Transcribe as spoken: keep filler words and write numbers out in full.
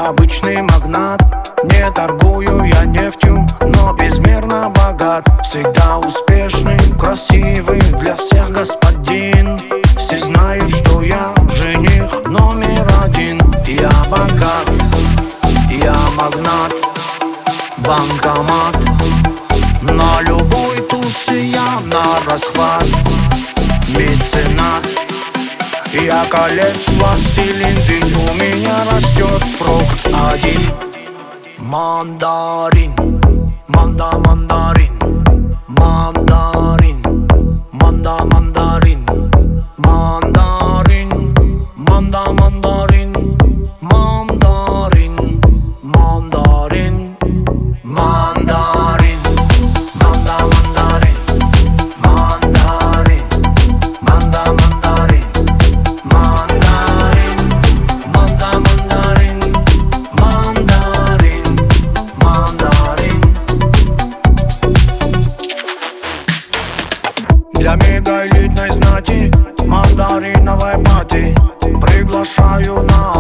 обычный магнат. Не торгую я нефтью, но безмерно богат. Всегда успешный, красивый, для всех господин. Все знают, что я жених номер один. Я богат, я магнат, банкомат. На любой тусе я на расхват. Меценат. Я колец, властелин, ведь у меня растет фрукт один. Мандарин, манда мандарин, мандарин, манда мандарин, мандарин, манда мандарин, мандарин, мандарин, мандарин, манда мандарин, мандарин, манда мандарин, мандарин, манда мандарин, мандарин, мандарин. Для мегаэлитной знати мандариновой пати приглашаю на